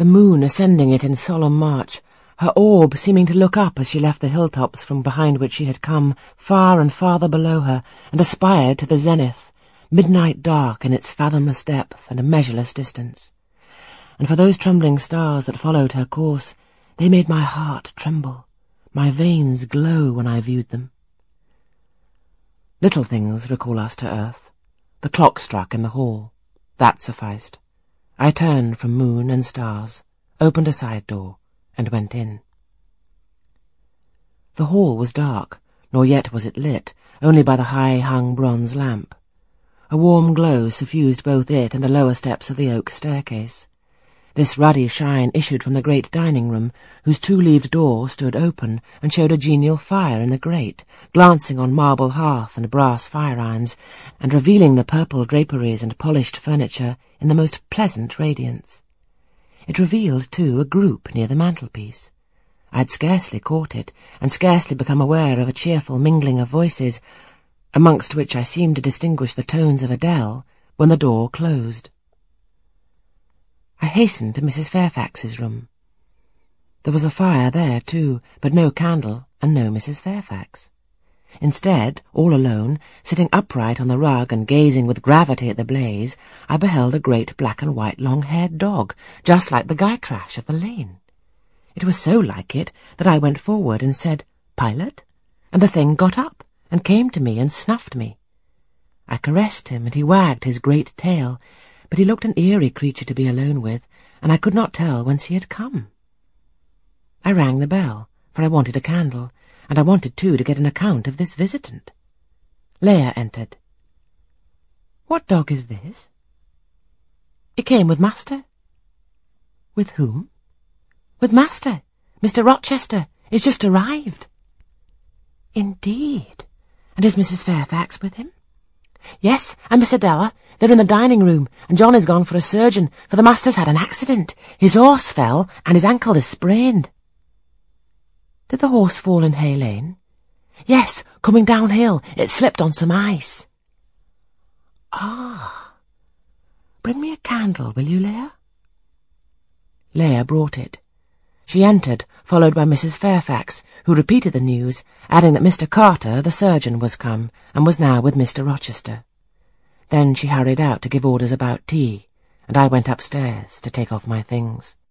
the moon ascending it in solemn march, her orb seeming to look up as she left the hilltops from behind which she had come, far and farther below her, and aspired to the zenith, midnight dark in its fathomless depth and measureless distance. And for those trembling stars that followed her course, they made my heart tremble, my veins glow when I viewed them. Little things recall us to earth. The clock struck in the hall. That sufficed. I turned from moon and stars, opened a side door, and went in. The hall was dark, nor yet was it lit, only by the high-hung bronze lamp. A warm glow suffused both it and the lower steps of the oak staircase. This ruddy shine issued from the great dining-room, whose two-leaved door stood open and showed a genial fire in the grate, glancing on marble hearth and brass fire-irons, and revealing the purple draperies and polished furniture in the most pleasant radiance. It revealed, too, a group near the mantelpiece. I had scarcely caught it, and scarcely become aware of a cheerful mingling of voices, amongst which I seemed to distinguish the tones of Adele, when the door closed. I hastened to Mrs. Fairfax's room. There was a fire there, too, but no candle, and no Mrs. Fairfax. Instead, all alone, sitting upright on the rug and gazing with gravity at the blaze, I beheld a great black-and-white long-haired dog, just like the Gytrash of the lane. It was so like it that I went forward and said, "Pilot?" and the thing got up and came to me and snuffed me. I caressed him, and he wagged his great tail, but he looked an eerie creature to be alone with, and I could not tell whence he had come. I rang the bell, for I wanted a candle, and I wanted, too, to get an account of this visitant. Leah entered. "What dog is this?" "It came with master." "With whom?" "With master. Mr. Rochester is just arrived." "Indeed. And is Mrs. Fairfax with him?" "Yes, and Miss Adela. They're in the dining-room, and John is gone for a surgeon, for the master's had an accident. His horse fell, and his ankle is sprained." "Did the horse fall in Hay Lane?" "Yes, coming downhill. It slipped on some ice." "Ah. Bring me a candle, will you, Leah?" Leah brought it. She entered, followed by Mrs. Fairfax, who repeated the news, adding that Mr. Carter, the surgeon, was come, and was now with Mr. Rochester. Then she hurried out to give orders about tea, and I went upstairs to take off my things.